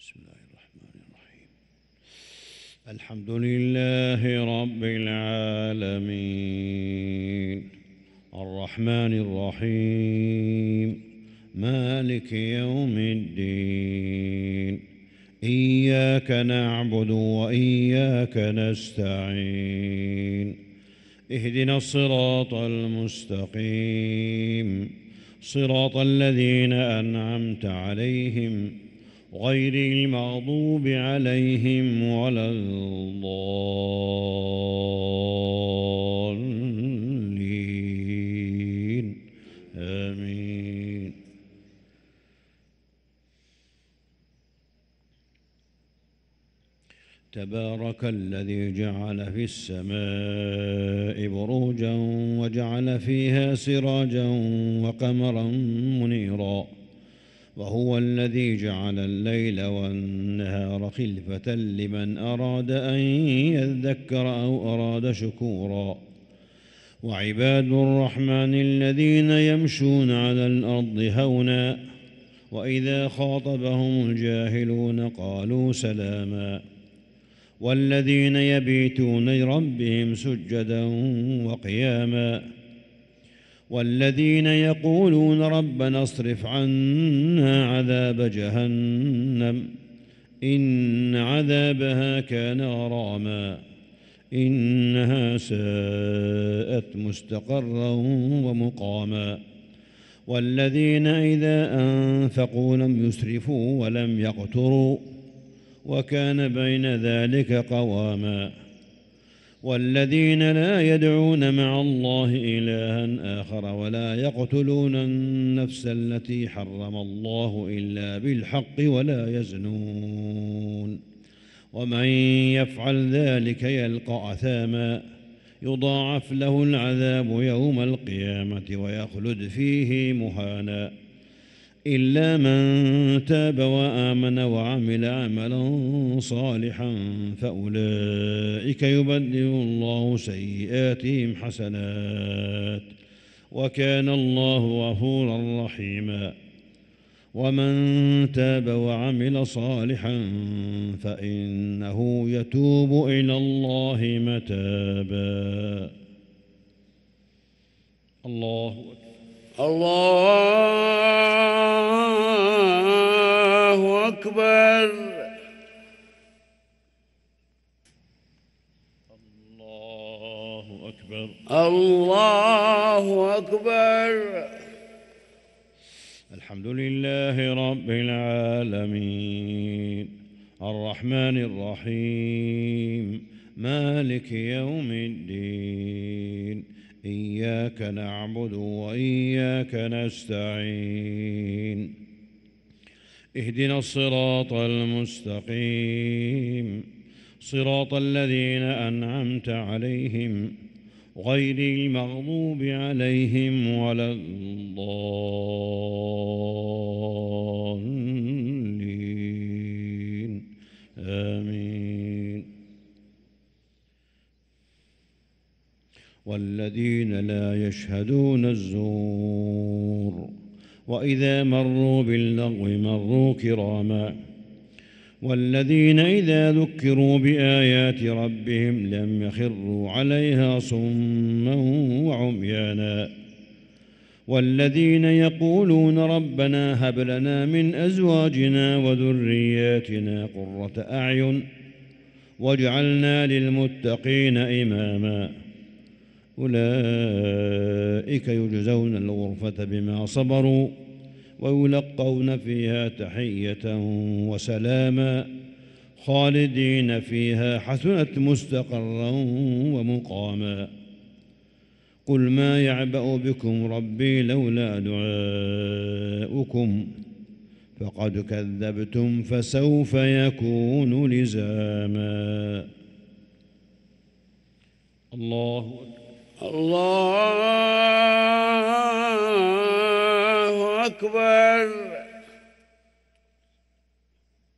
بسم الله الرحمن الرحيم. الحمد لله رب العالمين الرحمن الرحيم مالك يوم الدين إياك نعبد وإياك نستعين اهدنا الصراط المستقيم صراط الذين أنعمت عليهم غير المغضوب عليهم ولا الضالين آمين. تبارك الذي جعل في السماء بروجا وجعل فيها سراجا وقمرا منيرا وهو الذي جعل الليل والنهار خلفة لمن أراد أن يذكر أو أراد شكورا وعباد الرحمن الذين يمشون على الأرض هونا وإذا خاطبهم الجاهلون قالوا سلاما والذين يبيتون لربهم سجدا وقياما والذين يقولون ربنا اصرف عنا عذاب جهنم إن عذابها كان غراما إنها ساءت مستقرا ومقاما والذين إذا أنفقوا لم يسرفوا ولم يقتروا وكان بين ذلك قواما والذين لا يدعون مع الله إلها آخر ولا يقتلون النفس التي حرم الله إلا بالحق ولا يزنون ومن يفعل ذلك يلقى أثاما يضاعف له العذاب يوم القيامة ويخلد فيه مهانا إلا من تاب وآمن وعمل عملا صالحا فأولئك يبدل الله سيئاتهم حسنات وكان الله غفورا رحيما ومن تاب وعمل صالحا فإنه يتوب إلى الله متابا. الله أكبر. الله أكبر. الله أكبر. الحمد لله رب العالمين الرحمن الرحيم مالك يوم الدين إياك نعبد وإياك نستعين اهدنا الصراط المستقيم صراط الذين أنعمت عليهم غير المغضوب عليهم ولا الضالين آمين. والذين لا يشهدون الزور وإذا مروا باللغو مروا كراما والذين إذا ذكروا بآيات ربهم لم يخروا عليها صما وعميانا والذين يقولون ربنا هب لنا من أزواجنا وذرياتنا قرة أعين واجعلنا للمتقين إماما أولئك يجزون الغرفة بما صبروا ويلقون فيها تحية وسلاما خالدين فيها حسنت مستقرا ومقاما قل ما يعبأ بكم ربي لولا دعاؤكم فقد كذبتم فسوف يكون لزاما. الله الله